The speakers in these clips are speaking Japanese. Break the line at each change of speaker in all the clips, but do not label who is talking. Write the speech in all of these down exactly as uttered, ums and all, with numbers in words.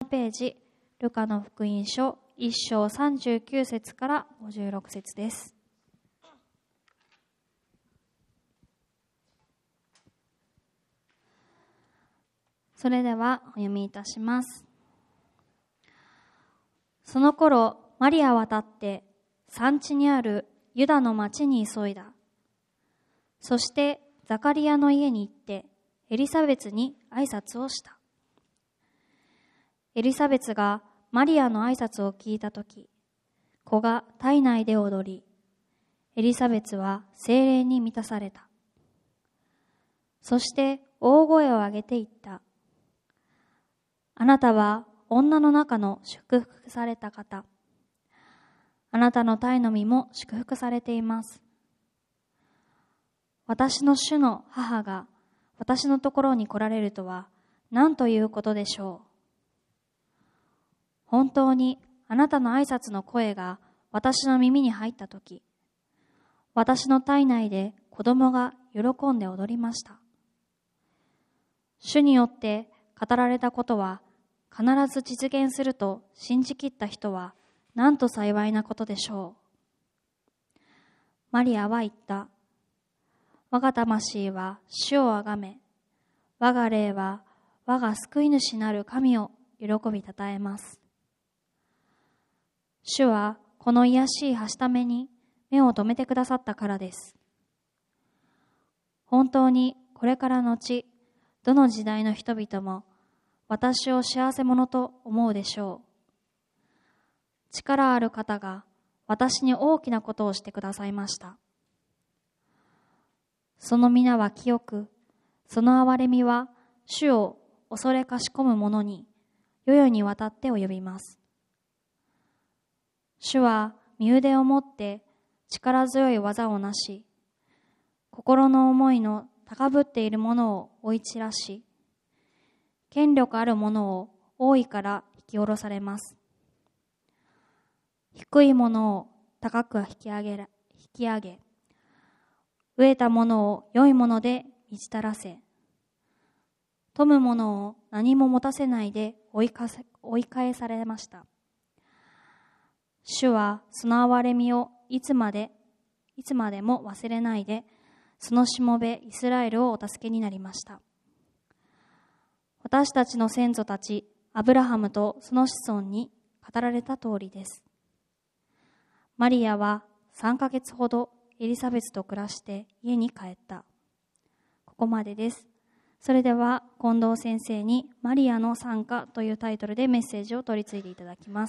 ページ、ルカの福音書いっ章さんじゅうきゅう節からごじゅうろく節です。それではお読みいたします。その頃、マリアは立って産地にあるユダの町に急いだ。そしてザカリアの家に行ってエリザベツに挨拶をした。エリザベツがマリアの挨拶を聞いたとき、子が体内で踊り、エリザベツは聖霊に満たされた。そして大声を上げて言った。あなたは女の中の祝福された方。あなたの胎の実も祝福されています。私の主の母が私のところに来られるとは何ということでしょう。本当にあなたの挨拶の声が私の耳に入ったとき、私の体内で子供が喜んで踊りました。主によって語られたことは必ず実現すると信じきった人はなんと幸いなことでしょう。マリアは言った。我が魂は主をあがめ、我が霊は我が救い主なる神を喜びたたえます。主はこの卑しいはしために目を留めてくださったからです。本当にこれからのち、どの時代の人々も私を幸せ者と思うでしょう。力ある方が私に大きなことをしてくださいました。その皆は清く、その憐れみは主を恐れかしこむ者に世々にわたって及びます。主は身腕をもって力強い技をなし、心の思いの高ぶっている者を追い散らし、権力ある者を王位から引き下ろされます。低い者を高く引き上げ、引き上げ、飢えた者を良いもので満ち足らせ、富む者を何も持たせないで追いかせ、追い返されました。主はその憐れみをいつまで、いつまでも忘れないで、そのしもべイスラエルをお助けになりました。私たちの先祖たちアブラハムとその子孫に語られた通りです。マリアはさんかげつほどエリザベスと暮らして家に帰った。ここまでです。それでは近藤先生にマリアの賛歌というタイトルでメッセージを取り次いでいただきます。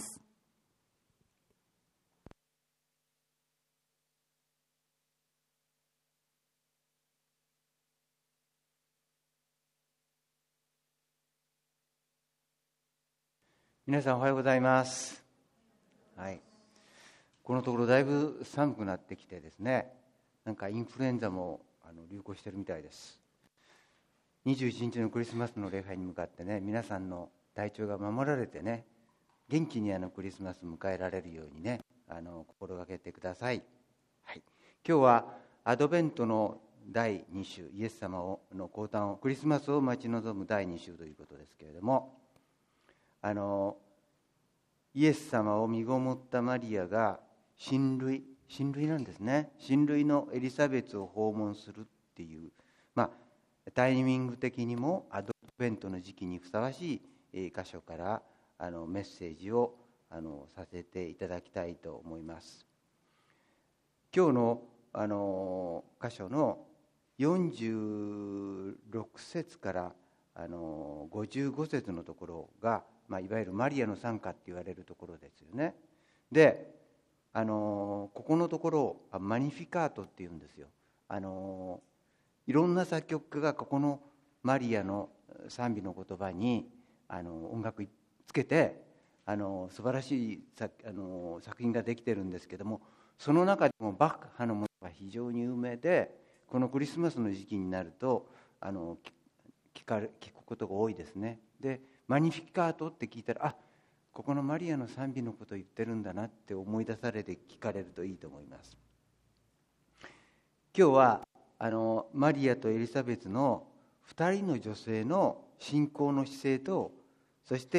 皆さんおはようございます。はい。このところだいぶ寒くなってきてですね、なんかインフルエンザもあの流行してるみたいです。にじゅういちにちのクリスマスの礼拝に向かってね、皆さんの体調が守られてね、元気にあのクリスマスを迎えられるようにね、あの心がけてください。はい。今日はアドベントのだいに週、イエス様をの降誕を、クリスマスを待ち望むだいに週ということですけれども、あのイエス様を身ごもったマリアが親類親類なんですね。親類のエリザベツを訪問するっていう、まあ、タイミング的にもアドベントの時期にふさわしい箇所からあのメッセージをあのさせていただきたいと思います。今日のあの箇所のよんじゅうろく節からあのごじゅうご節のところが、まあ、いわゆるマリアの賛歌って言われるところですよね。で、あのここのところマニフィカートっていうんですよ。あのいろんな作曲家がここのマリアの賛美の言葉にあの音楽つけてあの素晴らしい作あの作品ができてるんですけども、その中でもバッハのものが非常に有名で、このクリスマスの時期になるとあの聞かれ聞くことが多いですね。で、マニフィカートって聞いたら、あ、ここのマリアの賛美のことを言ってるんだなって思い出されて聞かれるといいと思います。今日はあのマリアとエリザベツのふたりの女性の信仰の姿勢と、そして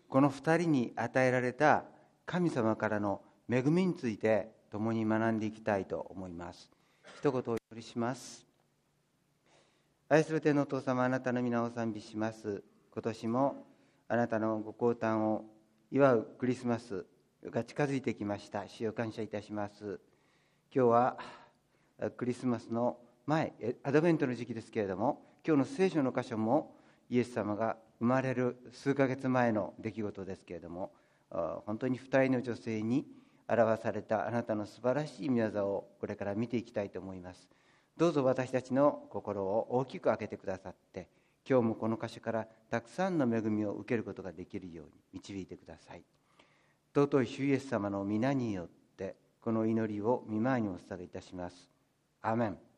この二人に与えられた神様からの恵みについて共に学んでいきたいと思います。一言お祈りします。愛する天のお父様、あなたの皆を賛美します。今年もあなたのご降誕を祝うクリスマスが近づいてきました。主を感謝いたします。今日はクリスマスの前、アドベントの時期ですけれども、今日の聖書の箇所もイエス様が生まれる数ヶ月前の出来事ですけれども、本当に二人の女性に表されたあなたの素晴らしい御業をこれから見ていきたいと思います。どうぞ私たちの心を大きく開けてくださって、今日もこの箇所からたくさんの恵みを受けることができるように導いてください。尊い主イエス様の皆によってこの祈りを御前にお捧げいたします。アーメン。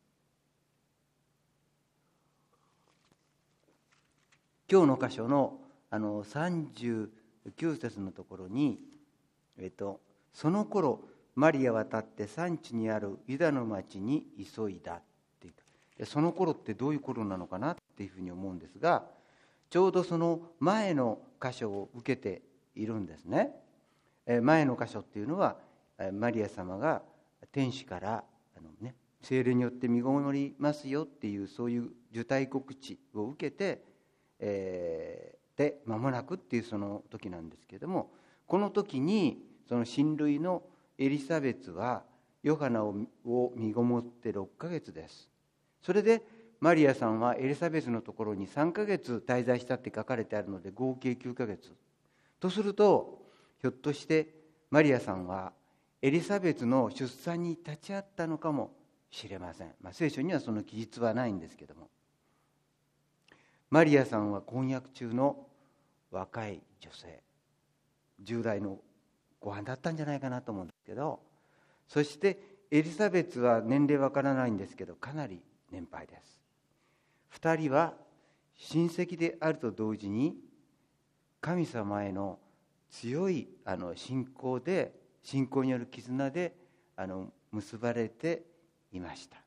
今日の箇所のあのさんじゅうきゅう節のところに、えっと、その頃マリアは立って山地にあるユダの町に急いだっていうか、その頃ってどういう頃なのかなっていうふうに思うんですが、ちょうどその前の箇所を受けているんですね。前の箇所っていうのはマリア様が天使からあの、ね、聖霊によって身ごもりますよっていう、そういう受胎告知を受けて、えー、で間もなくっていうその時なんですけれども、この時にその親類のエリザベツはヨハナを身ごもってろっかげつです。それでマリアさんはエリザベスのところにさんかげつ滞在したって書かれてあるので、合計きゅうかげつとすると、ひょっとしてマリアさんはエリザベスの出産に立ち会ったのかもしれません。まあ、聖書にはその記述はないんですけども、マリアさんは婚約中の若い女性、じゅう代の後半だったんじゃないかなと思うんですけど、そしてエリザベスは年齢わからないんですけど、かなり年配です。二人は親戚であると同時に神様への強いあの信仰で信仰による絆であの結ばれていました。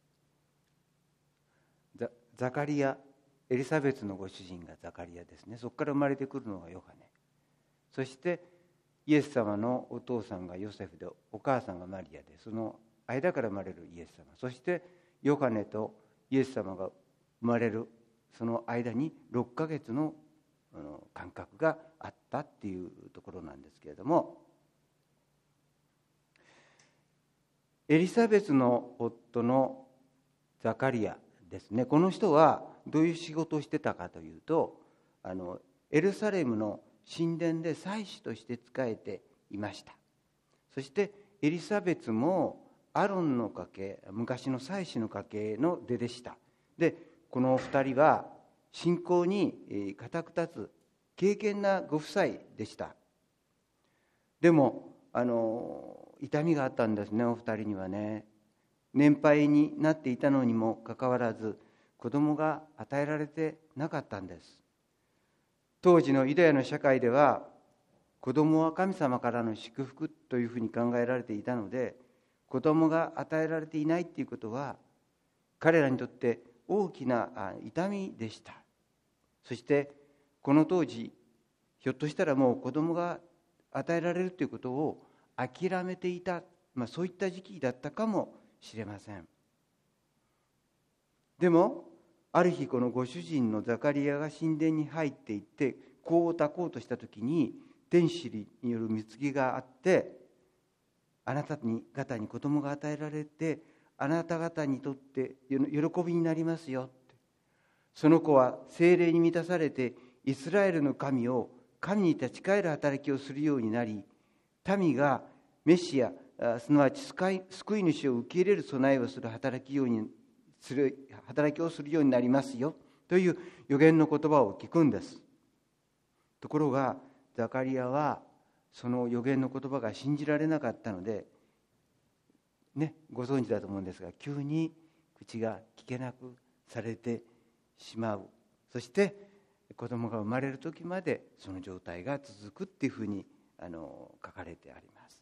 ザ、ザカリア、エリザベスのご主人がザカリアですね。そこから生まれてくるのがヨハネ、そしてイエス様のお父さんがヨセフでお母さんがマリアで、その間から生まれるイエス様、そしてヨハネとイエス様が生まれるその間にろっかげつの間隔があったっていうところなんですけれども、エリザベスの夫のザカリアですね、この人はどういう仕事をしてたかというと、あのエルサレムの神殿で祭司として仕えていました。そしてエリザベスもアロンの家系、昔の祭司の家系の出でした。でこの二人は信仰に固く立つ敬虔なご夫妻でした。でもあの痛みがあったんですね、お二人にはね。年配になっていたのにもかかわらず子供が与えられてなかったんです。当時のユダヤの社会では子供は神様からの祝福というふうに考えられていたので、子供が与えられていないということは彼らにとって大きな痛みでした。そしてこの当時、ひょっとしたらもう子供が与えられるということを諦めていた、まあ、そういった時期だったかもしれません。でもある日、このご主人のザカリアが神殿に入っていって香を焚こうとしたときに、天使による御告があって、あなた方に子供が与えられて、あなた方にとって喜びになりますよって。その子は聖霊に満たされてイスラエルの神を神に立ち返る働きをするようになり、民がメシア、すなわち救い主を受け入れる備えをする働きようにする働きをするようになりますよという予言の言葉を聞くんです。ところがザカリアはその予言の言葉が信じられなかったので、ね、ご存知だと思うんですが、急に口が聞けなくされてしまう。そして子供が生まれる時までその状態が続くっていうふうにあの書かれてあります。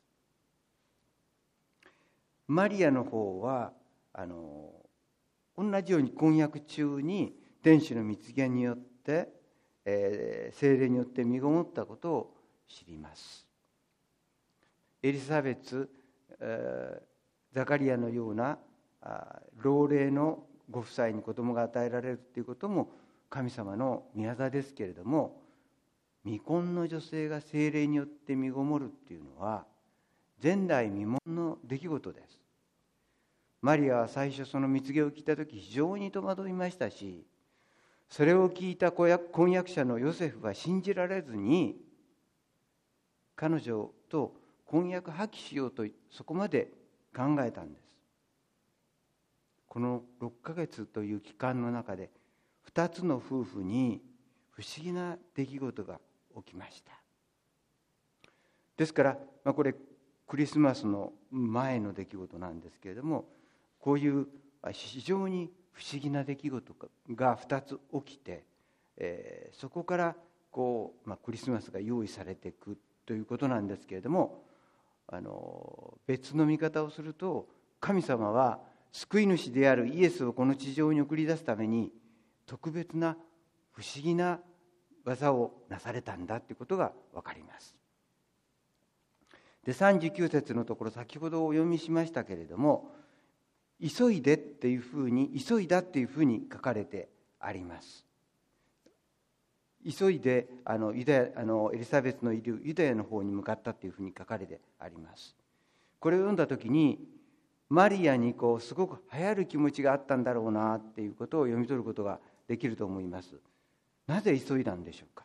マリアの方はあの同じように婚約中に天使の蜜言によってえー、聖霊によって身ごもったことを知ります。エリザベツ、えー、ザカリアのような老齢のご夫妻に子供が与えられるということも神様の御業ですけれども、未婚の女性が聖霊によって身ごもるっていうのは前代未聞の出来事です。マリアは最初その蜜毛を聞いた時非常に戸惑いましたし、それを聞いた婚約者のヨセフは信じられずに彼女と婚約破棄しようとそこまで考えたんです。このろっかげつという期間の中でふたつの夫婦に不思議な出来事が起きました。ですから、まあ、これクリスマスの前の出来事なんですけれども、こういう非常に不思議な出来事がふたつ起きて、えー、そこからこう、まあ、クリスマスが用意されていくということなんですけれども、あの別の見方をすると、神様は救い主であるイエスをこの地上に送り出すために特別な不思議な技をなされたんだということが分かります。でさんじゅうきゅう節のところ、先ほどお読みしましたけれども、急いでっていうふうに、急いだっていうふうに書かれてあります。急いであのユダヤあのエリザベスのいるユダヤの方に向かったっていうふうに書かれてあります。これを読んだ時にマリアにこうすごく流行る気持ちがあったんだろうなっていうことを読み取ることができると思います。なぜ急いだんでしょうか。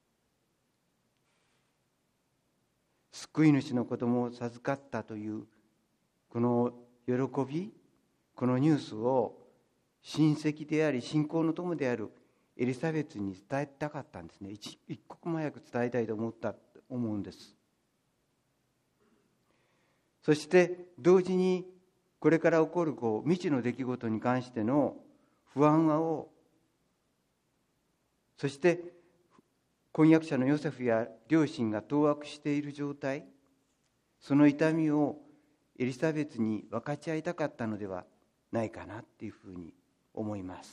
救い主の子供を授かったというこの喜び、このニュースを親戚であり信仰の友であるエリザベスに伝えたかったんですね。一, 一刻も早く伝えたいと思ったと思うんです。そして同時にこれから起こるこう未知の出来事に関しての不安を、そして婚約者のヨセフや両親が当惑している状態、その痛みをエリザベスに分かち合いたかったのではないかなっていうふうに思います。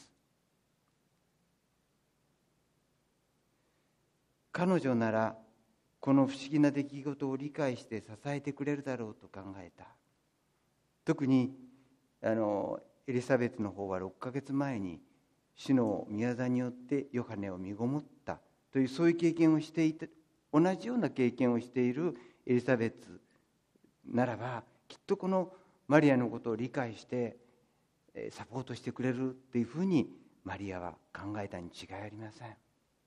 彼女ならこの不思議な出来事を理解して支えてくれるだろうと考えた。特にあのエリザベスの方はろっかげつまえに主の御業によってヨハネを身ごもったという、そういう経験をしていて、同じような経験をしているエリザベスならばきっとこのマリアのことを理解してサポートしてくれるっていうふうにマリアは考えたに違いありません。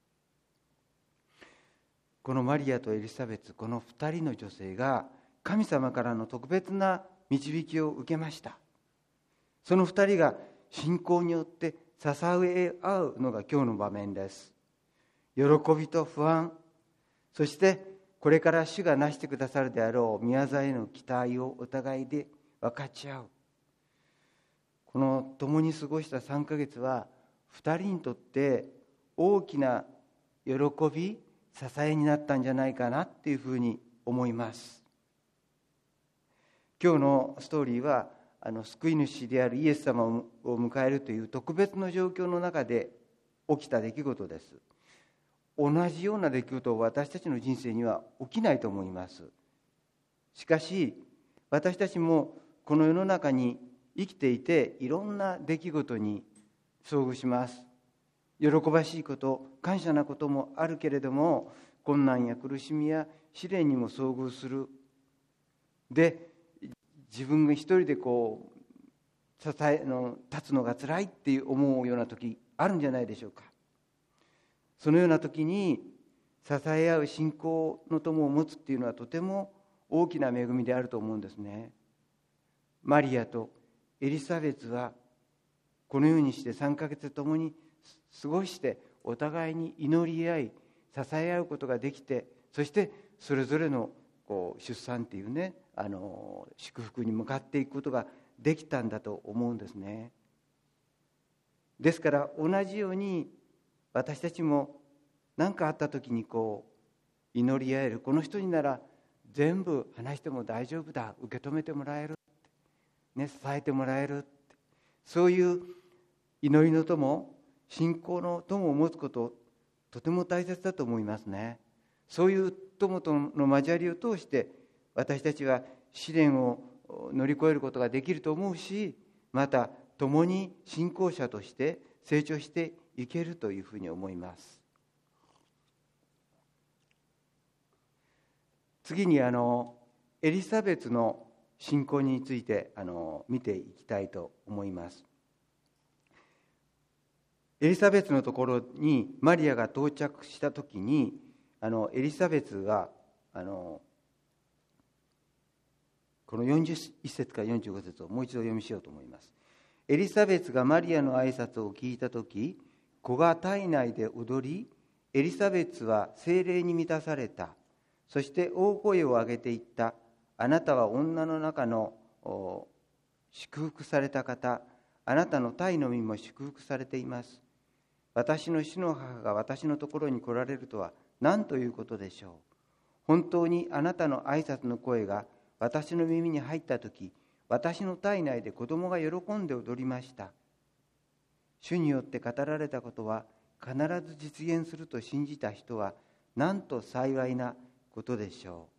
このマリアとエリザベス、この二人の女性が神様からの特別な導きを受けました。その二人が信仰によって支え合うのが今日の場面です。喜びと不安、そしてこれから主がなしてくださるであろう宮座への期待をお互いで分かち合う。この共に過ごしたさんかげつは二人にとって大きな喜び、支えになったんじゃないかなっていうふうに思います。今日のストーリーはあの救い主であるイエス様を迎えるという特別の状況の中で起きた出来事です。同じような出来事を私たちの人生には起きないと思います。しかし私たちもこの世の中に生きていていろんな出来事に遭遇します。喜ばしいこと、感謝なこともあるけれども、困難や苦しみや試練にも遭遇する。で、自分が一人でこう支えの立つのがつらいっていう思うような時あるんじゃないでしょうか。そのような時に支え合う信仰の友を持つっていうのはとても大きな恵みであると思うんですね。マリアとエリザベスはこのようにしてさんかげつ共に過ごしてお互いに祈り合い支え合うことができて、そしてそれぞれのこう出産っていうね、あの祝福に向かっていくことができたんだと思うんですね。ですから同じように私たちも何かあった時にこう祈り合える、この人になら全部話しても大丈夫だ、受け止めてもらえる、ね、支えてもらえる、そういう祈りの友、信仰の友を持つこと、 とても大切だと思いますね。そういう友との交わりを通して私たちは試練を乗り越えることができると思うし、また共に信仰者として成長していけるというふうに思います。次にあのエリザベツの信仰についてあの見ていきたいと思います。エリザベツのところにマリアが到着したときに、あのエリザベツはあのこのよんじゅういち節からよんじゅうご節をもう一度読みしようと思います。エリザベツがマリアの挨拶を聞いたとき、子が体内で踊り、エリザベツは聖霊に満たされた。そして大声を上げて言った。あなたは女の中の祝福された方、あなたの胎の身も祝福されています。私の主の母が私のところに来られるとは何ということでしょう。本当にあなたの挨拶の声が私の耳に入ったとき、私の体内で子供が喜んで踊りました。主によって語られたことは必ず実現すると信じた人はなんと幸いなことでしょ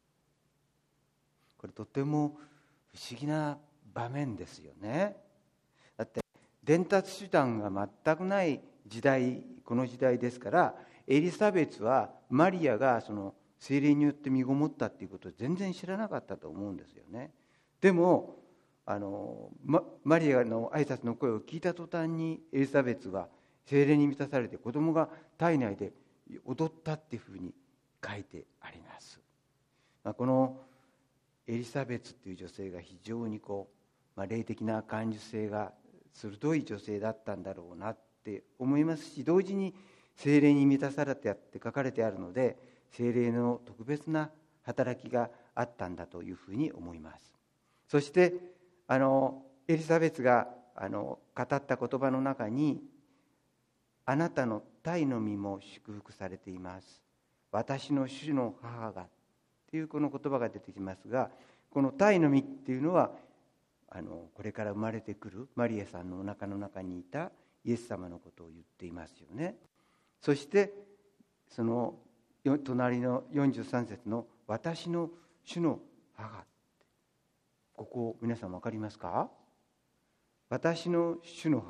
う。これとても不思議な場面ですよね。だって伝達手段が全くない時代、この時代ですから、エリザベツはマリアがその聖霊によって身ごもったっていうことを全然知らなかったと思うんですよね。でもあの マ, マリアの挨拶の声を聞いた途端にエリザベツは聖霊に満たされて子供が体内で踊ったっていうふうに書いてあります。まあ、このエリザベツっていう女性が非常にこう、まあ、霊的な感受性が鋭い女性だったんだろうなって思いますし、同時に聖霊に満たされてあって書かれてあるので、聖霊の特別な働きがあったんだというふうに思います。そしてあのエリザベツがあの語った言葉の中に、あなたの胎の身も祝福されています、私の主の母がというこの言葉が出てきますが、この胎の身っていうのはあのこれから生まれてくるマリアさんのお腹の中にいたイエス様のことを言っていますよね。そしてその隣のよんじゅうさん節の私の主の母、ここ皆さん分かりますか？私の主の母、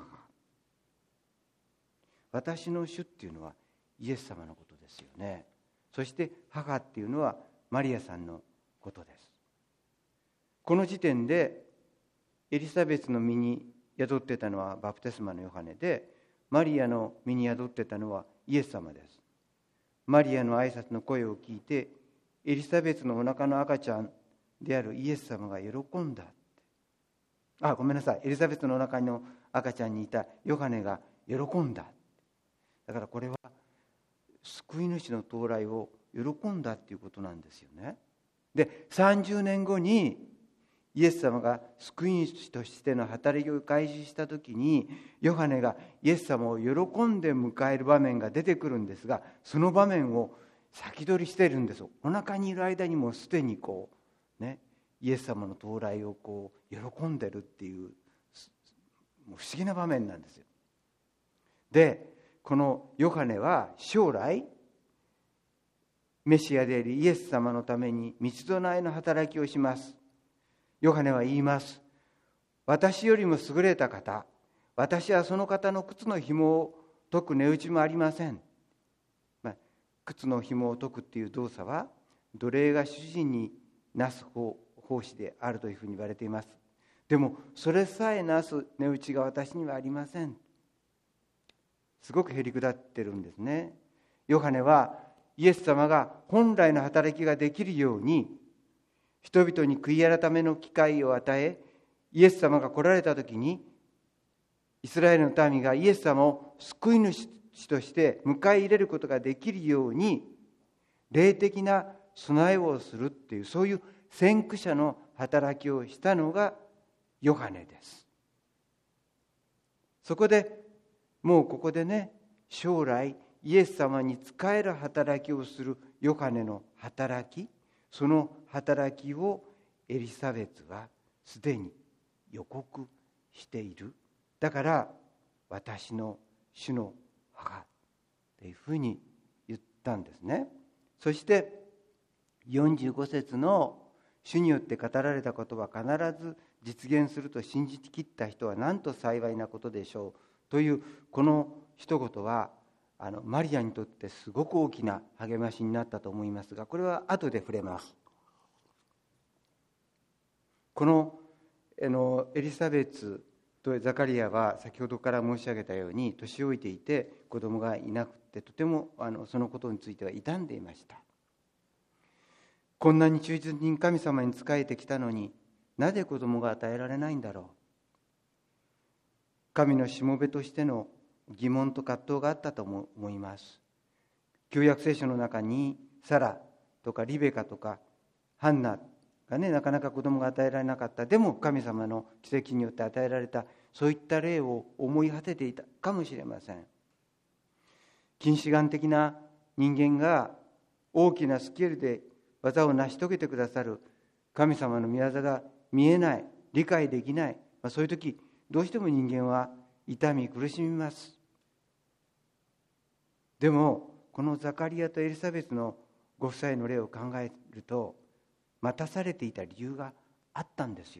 私の主っていうのはイエス様のことですよね。そして母っていうのはマリアさんのことです。この時点でエリザベスの身に宿ってたのはバプテスマのヨハネで、マリアの身に宿ってたのはイエス様です。マリアの挨拶の声を聞いて、エリザベスのお腹の赤ちゃんであるイエス様が喜んだ。あ、ごめんなさい。エリザベスの中の赤ちゃんにいたヨハネが喜んだ。だからこれは救い主の到来を喜んだっていうことなんですよね。で、さんじゅうねんごにイエス様が救い主としての働きを開始したときに、ヨハネがイエス様を喜んで迎える場面が出てくるんですが、その場面を先取りしているんです。お腹にいる間にもすでにこうね、イエス様の到来をこう喜んでるっていう不思議な場面なんですよ。で、このヨハネは将来メシアでありイエス様のために道備えの働きをします。ヨハネは言います。私よりも優れた方、私はその方の靴の紐を解く値打ちもありません。まあ、靴の紐を解くっていう動作は奴隷が主人になす方奉仕であるというふうに言われています。でもそれさえなす値打ちが私にはありません。すごくへりくだってるんですね。ヨハネはイエス様が本来の働きができるように人々に悔い改めの機会を与え、イエス様が来られた時にイスラエルの民がイエス様を救い主として迎え入れることができるように霊的な備えをするっていう、そういう先駆者の働きをしたのがヨハネです。そこでもうここでね、将来イエス様に仕える働きをするヨハネの働き、その働きをエリザベツはすでに予告している。だから私の主の母というふうに言ったんですね。そしてよんじゅうご節の主によって語られたことは必ず実現すると信じきった人はなんと幸いなことでしょうというこの一言はあのマリアにとってすごく大きな励ましになったと思いますが、これは後で触れます。このあのエリザベツとザカリアは先ほどから申し上げたように年老いていて子供がいなくて、とてもあのそのことについては傷んでいました。こんなに忠実に神様に仕えてきたのになぜ子供が与えられないんだろう。神のしもべとしての疑問と葛藤があったと思います。旧約聖書の中にサラとかリベカとかハンナがね、なかなか子供が与えられなかった。でも神様の奇跡によって与えられた、そういった例を思い果てていたかもしれません。近視眼的な人間が大きなスケールで技を成し遂げてくださる神様の御業が見えない、理解できない、まあ、そういう時どうしても人間は痛み苦しみます。でもこのザカリアとエリザベスのご夫妻の例を考えると、待たされていた理由があったんですよ。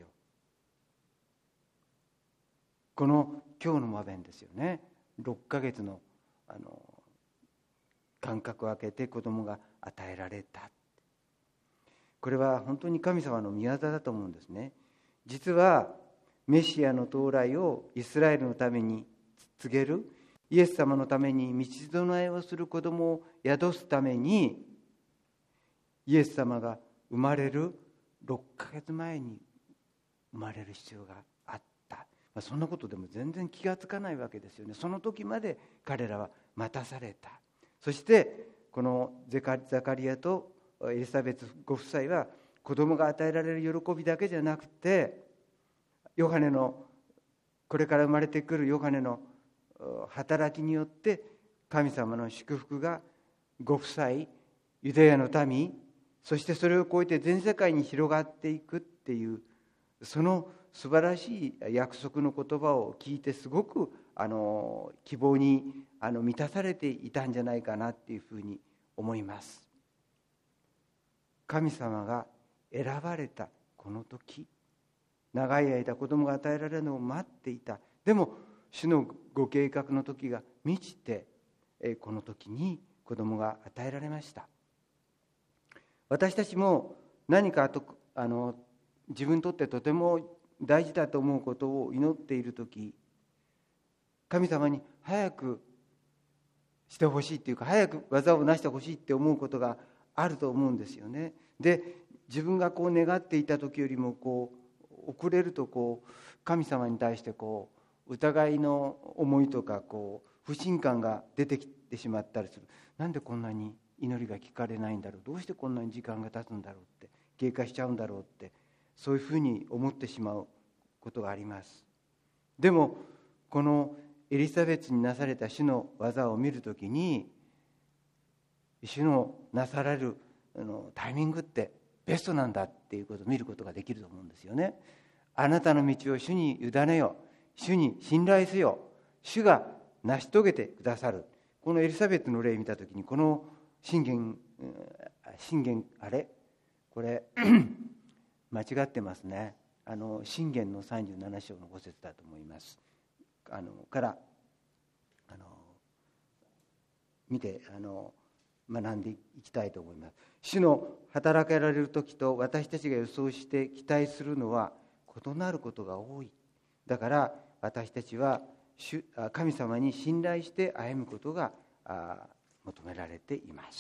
この今日の場面ですよね。ろっかげつのあの間隔を空けて子供が与えられた。これは本当に神様の御業だと思うんですね。実はメシアの到来をイスラエルのために告げる、イエス様のために道備えをする子供を宿すために、イエス様が生まれるろっかげつまえに生まれる必要があった。まあ、そんなことでも全然気がつかないわけですよね。その時まで彼らは待たされた。そしてこのザカリアとエリザベスご夫妻は子供が与えられる喜びだけじゃなくて、ヨハネのこれから生まれてくるヨハネの働きによって神様の祝福がご夫妻、ユダヤの民、そしてそれを超えて全世界に広がっていくっていう、その素晴らしい約束の言葉を聞いて、すごくあの希望にあの満たされていたんじゃないかなっていうふうに思います。神様が選ばれたこの時、長い間子供が与えられるのを待っていた。でも主のご計画の時が満ちて、この時に子供が与えられました。私たちも何かとあの自分にとってとても大事だと思うことを祈っている時、神様に早くしてほしいっていうか、早く技を成してほしいって思うことがあると思うんですよね。で、自分がこう願っていた時よりもこう遅れると、こう神様に対してこう疑いの思いとかこう不信感が出てきてしまったりする。なんでこんなに祈りが聞かれないんだろう、どうしてこんなに時間が経つんだろうって、経過しちゃうんだろうって、そういうふうに思ってしまうことがあります。でもこのエリザベスになされた主の技を見るときに、主のなされるタイミングってベストなんだっていうことを見ることができると思うんですよね。あなたの道を主に委ねよ、主に信頼せよ、主が成し遂げてくださる。このエリザベスの例を見たときに、この信玄信玄あれこれ間違ってますね。あの信玄のさんじゅうなな章のご節だと思います。あのからあの見てあの学んでいきたいと思います。主の働けられる時と私たちが予想して期待するのは異なることが多い。だから私たちは主神様に信頼して歩むことが求められています。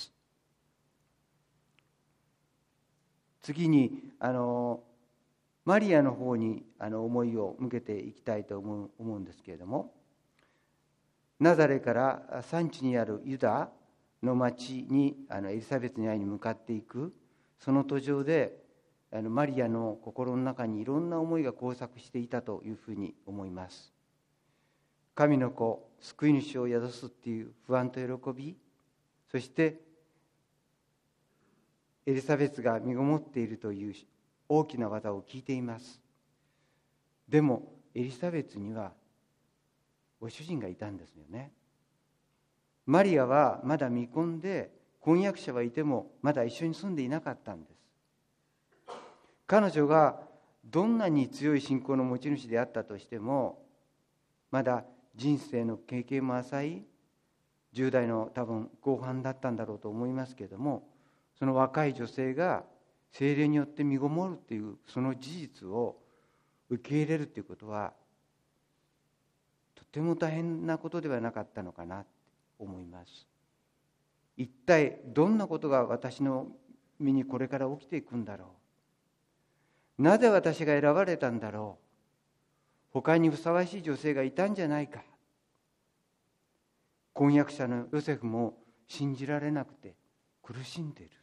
次にあのマリアの方にあの思いを向けていきたいと思う、思うんですけれども、ナザレから山地にあるユダの町にあのエリザベスに会いに向かっていく、その途上であのマリアの心の中にいろんな思いが交錯していたというふうに思います。神の子、救い主を宿すっていう不安と喜び、そしてエリザベスが身ごもっているという大きな技を聞いています。でもエリザベスにはご主人がいたんですよね。 マリアはまだ未婚で、婚約者はいてもまだ一緒に住んでいなかったんです。彼女がどんなに強い信仰の持ち主であったとしても、まだ人生の経験も浅いじゅう代の多分後半だったんだろうと思いますけれども、その若い女性が聖霊によって身ごもるっていうその事実を受け入れるということは、とても大変なことではなかったのかなと思います。一体どんなことが私の身にこれから起きていくんだろう。なぜ私が選ばれたんだろう。他にふさわしい女性がいたんじゃないか。婚約者のヨセフも信じられなくて苦しんでいる。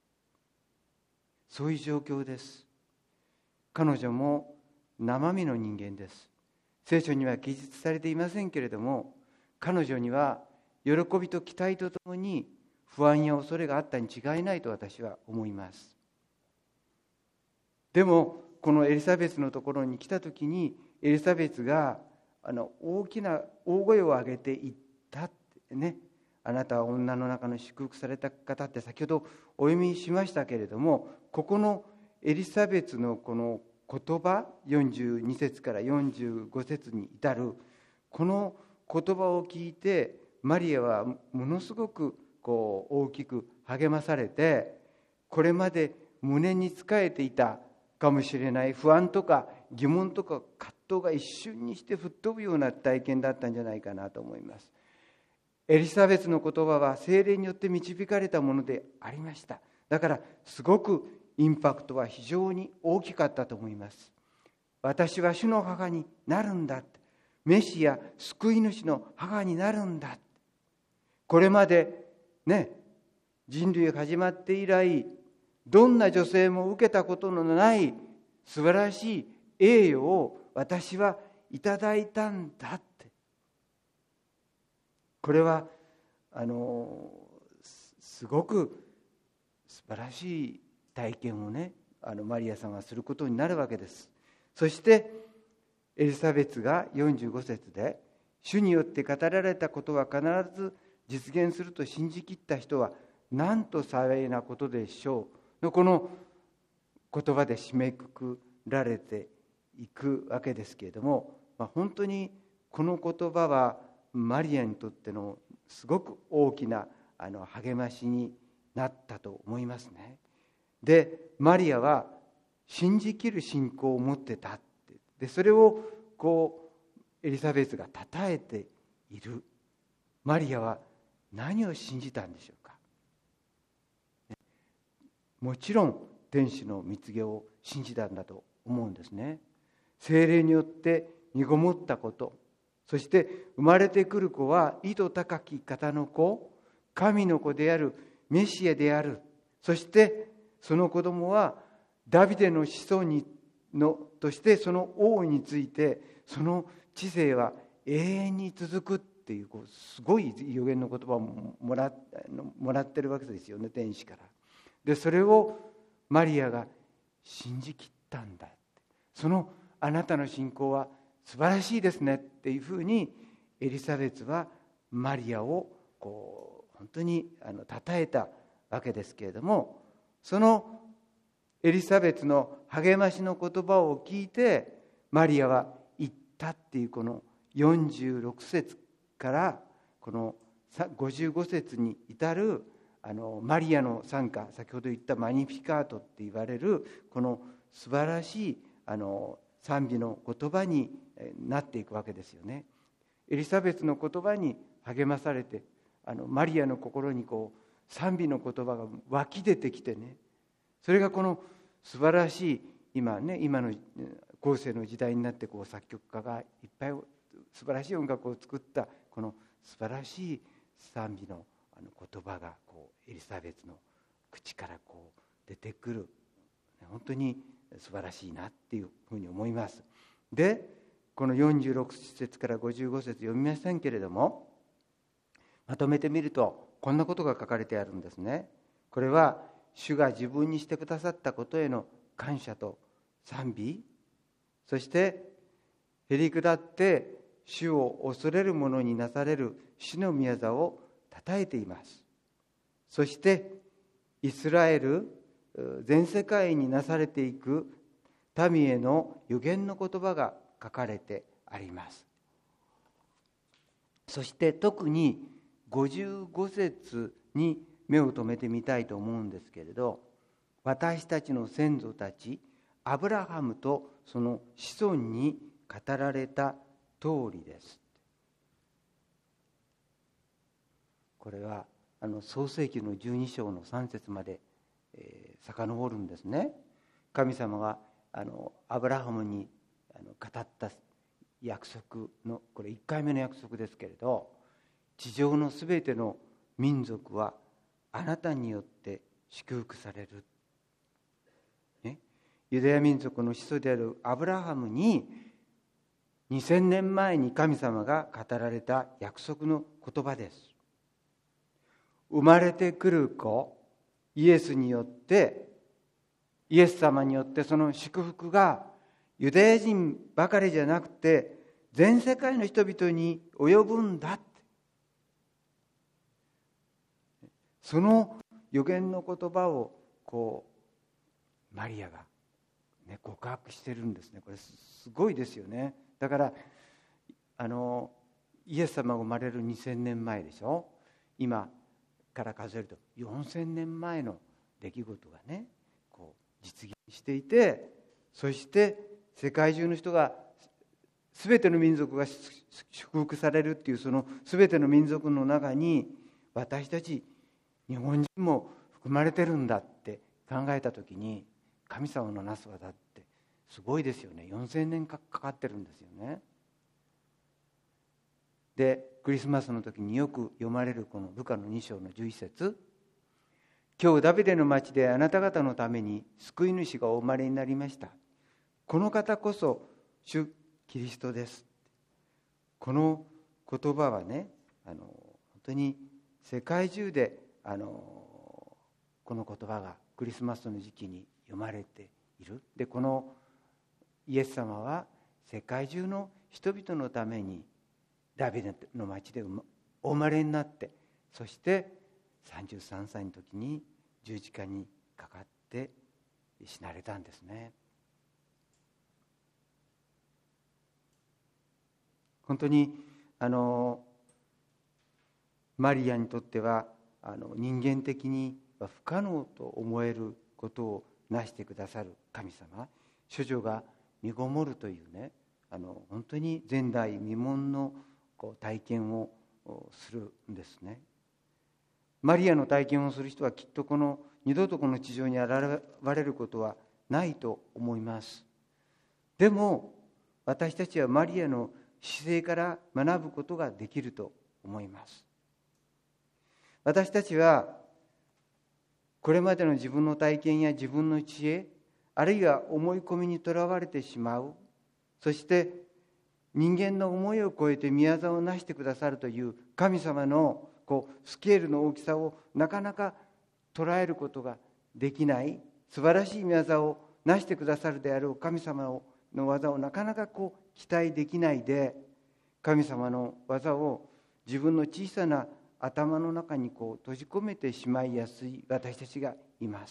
そういう状況です。彼女も生身の人間です。聖書には記述されていませんけれども、彼女には喜びと期待とともに不安や恐れがあったに違いないと私は思います。でもこのエリザベスのところに来た時に、エリザベスがあの大きな大声を上げて言ったってね、あなたは女の中の祝福された方って先ほどお読みしましたけれども、ここのエリザベスのこの言葉、よんじゅうに節からよんじゅうご節に至るこの言葉を聞いて、マリアはものすごくこう大きく励まされて、これまで胸につかえていたかもしれない不安とか疑問とか葛藤が一瞬にして吹っ飛ぶような体験だったんじゃないかなと思います。エリザベスの言葉は聖霊によって導かれたものでありました。だからすごくインパクトは非常に大きかったと思います。私は主の母になるんだ、メシア救い主の母になるんだ。これまでね、人類が始まって以来どんな女性も受けたことのない素晴らしい栄誉を私はいただいたんだって。これはあのすごく素晴らしい体験をね、あのマリアさんがすることになるわけです。そしてエリザベスがよんじゅうご節で、主によって語られたことは必ず実現すると信じきった人はなんと幸いなことでしょうのこの言葉で締めくくられていくわけですけれども、まあ、本当にこの言葉はマリアにとってのすごく大きなあの励ましになったと思いますね。で、マリアは信じきる信仰を持ってたって、でそれをこうエリザベスがたたえている。マリアは何を信じたんでしょうか。もちろん天使の蜜毛を信じたんだと思うんですね。聖霊によって身ごもったこと、そして生まれてくる子は意図高き方の子、神の子であるメシアである。そしてその子供はダビデの子孫にのとして、その王についてその知性は永遠に続くっていう、こうすごい予言の言葉をもらもらってるわけですよね、天使から。でそれをマリアが信じきったんだ。そのあなたの信仰は素晴らしいですねっていうふうにエリザベスはマリアをこう本当にあの称えたわけですけれども、そのエリザベスの励ましの言葉を聞いてマリアは言ったっていう、このよんじゅうろく節からこのごじゅうご節に至るあのマリアの賛歌、先ほど言ったマニフィカートって言われるこの素晴らしいあの賛美の言葉になっていくわけですよね。エリザベスの言葉に励まされて、あのマリアの心にこう賛美の言葉が湧き出てきてね、それがこの素晴らしい今ね、今の後世の時代になってこう作曲家がいっぱい素晴らしい音楽を作ったこの素晴らしい賛美のあの言葉がこうエリザベスの口からこう出てくる、本当に素晴らしいなっていうふうに思います。で、このよんじゅうろく節からごじゅうご節読みませんけれども、まとめてみるとこんなことが書かれてあるんですね。これは主が自分にしてくださったことへの感謝と賛美、そしてへりくだって主を恐れる者になされる主の御業を与えています。そしてイスラエル全世界になされていく民への預言の言葉が書かれてあります。そして特にごじゅうご節に目を留めてみたいと思うんですけれど、私たちの先祖たちアブラハムとその子孫に語られた通りです。これはあの創世記のじゅうに章のさん節まで、えー、遡るんですね。神様があのアブラハムにあの語った約束の、これいっかいめの約束ですけれど、地上のすべての民族はあなたによって祝福される、ね、ユダヤ民族の始祖であるアブラハムににせんねんまえに神様が語られた約束の言葉です。生まれてくる子イエスによって、イエス様によってその祝福がユダヤ人ばかりじゃなくて全世界の人々に及ぶんだって、その預言の言葉をこうマリアが、ね、告白してるんですね。これすごいですよね。だからあのイエス様が生まれるにせんねんまえでしょ。今から数えるとよんせんねんまえの出来事がねこう実現していて、そして世界中の人が全ての民族が祝福されるっていう、その全ての民族の中に私たち日本人も含まれてるんだって考えた時に、神様のなす技ってすごいですよね。よんせんねんかかってるんですよね。でクリスマスの時によく読まれるこのルカのに章のじゅういち節、今日ダビデの町であなた方のために救い主がお生まれになりました。この方こそ主キリストです。この言葉はね、あの本当に世界中であのこの言葉がクリスマスの時期に読まれている。でこのイエス様は世界中の人々のためにダビデの町でお生まれになって、そしてさんじゅうさんさいの時に十字架にかかって死なれたんですね。本当にあのマリアにとってはあの人間的には不可能と思えることをなしてくださる神様、処女が身ごもるというね、あの本当に前代未聞のこう体験をするんですね。マリアの体験をする人はきっとこの二度とこの地上に現れることはないと思います。でも私たちはマリアの姿勢から学ぶことができると思います。私たちはこれまでの自分の体験や自分の知恵、あるいは思い込みにとらわれてしまう。そして人間の思いを超えて御業をなしてくださるという神様のこうスケールの大きさをなかなか捉えることができない、素晴らしい御業をなしてくださるであろう神様の技をなかなかこう期待できないで、神様の技を自分の小さな頭の中にこう閉じ込めてしまいやすい私たちがいます。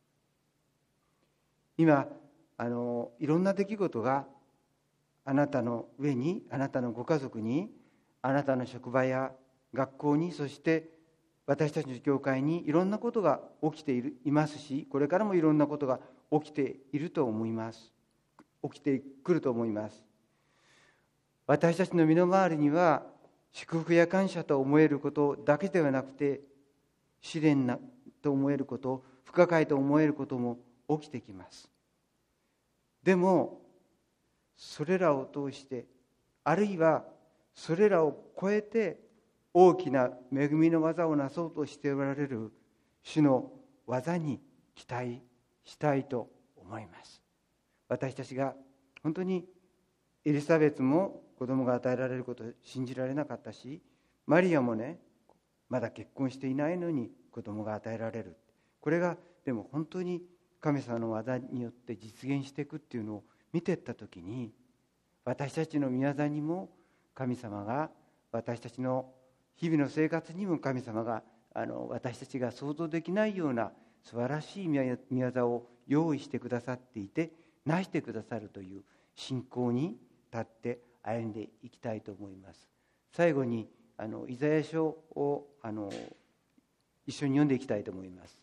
今あのいろんな出来事があなたの上に、あなたのご家族に、あなたの職場や学校に、そして私たちの教会にいろんなことが起きているいますし、これからもいろんなことが起きていると思います。起きてくると思います。私たちの身の回りには祝福や感謝と思えることだけではなくて、試練なと思えること、不可解と思えることも起きてきます。でもそれらを通して、あるいはそれらを超えて大きな恵みの技をなそうとしておられる主の技に期待したいと思います。私たちが本当にエリザベツも子供が与えられることを信じられなかったし、マリアもねまだ結婚していないのに子供が与えられる、これがでも本当に神様の技によって実現していくっていうのを見ていったときに、私たちの御業にも神様が私たちの日々の生活にも神様があの私たちが想像できないような素晴らしい御業を用意してくださっていて、なしてくださるという信仰に立って歩んでいきたいと思います。最後にあのイザヤ書をあの一緒に読んでいきたいと思います。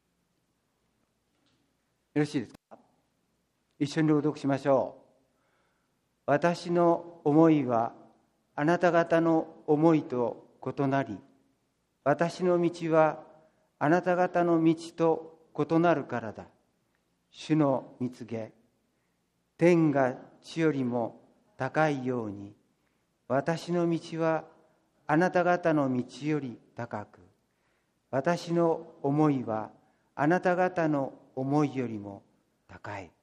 よろしいですか？一緒に朗読しましょう。私の思いはあなた方の思いと異なり、私の道はあなた方の道と異なるからだ。主の蜜げ、天が地よりも高いように、私の道はあなた方の道より高く、私の思いはあなた方の思いよりも高い。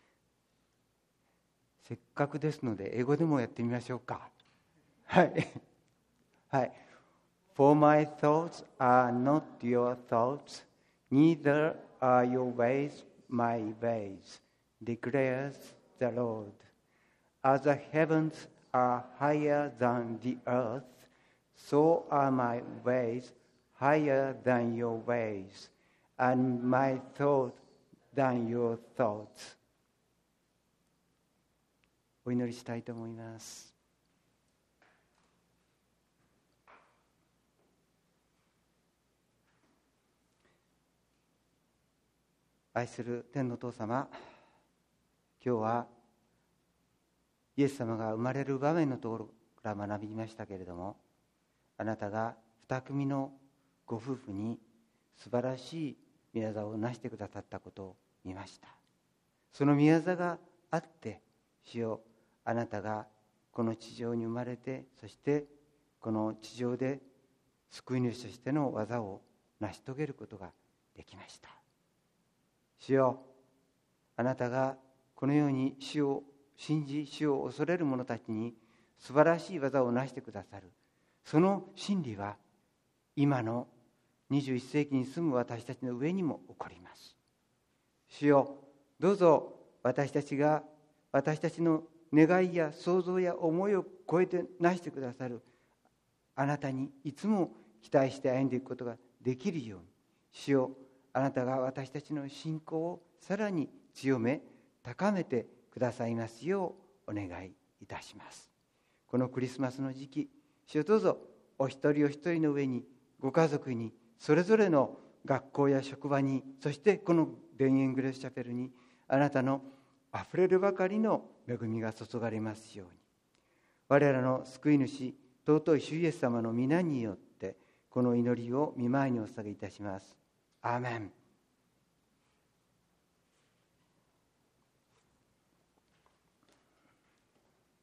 せっかくですので英語でもやってみましょうか。はいはい。For my thoughts are not your thoughts, neither are your ways my ways, declares the Lord. As the heavens are higher than the earth, so are my ways higher than your ways, and my thoughts than your thoughts. お祈りしたいと思います。愛する天のお父様、今日はイエス様が生まれる場面のところから学びましたけれども、あなたが二組のご夫婦に素晴らしい御業をなしてくださったことを見ました。その御業があって、主よ、あなたがこの地上に生まれて、そしてこの地上で救い主としての技を成し遂げることができました。主よ、あなたがこのように主を信じ、主を恐れる者たちに素晴らしい技を成してくださる、その真理は今のにじゅういっ世紀に住む私たちの上にも起こります。主よ、どうぞ私たちが私たちの願いや想像や思いを超えて成してくださるあなたにいつも期待して歩んでいくことができるように、主よ、あなたが私たちの信仰をさらに強め高めてくださいますようお願いいたします。このクリスマスの時期、主よ、どうぞお一人お一人の上に、ご家族に、それぞれの学校や職場に、そしてこの田園グレースチャペルに、あなたのあふれるばかりの恵みが注がれますように、我らの救い主尊い主イエス様の皆によってこの祈りを御前にお捧げいたします。アーメン。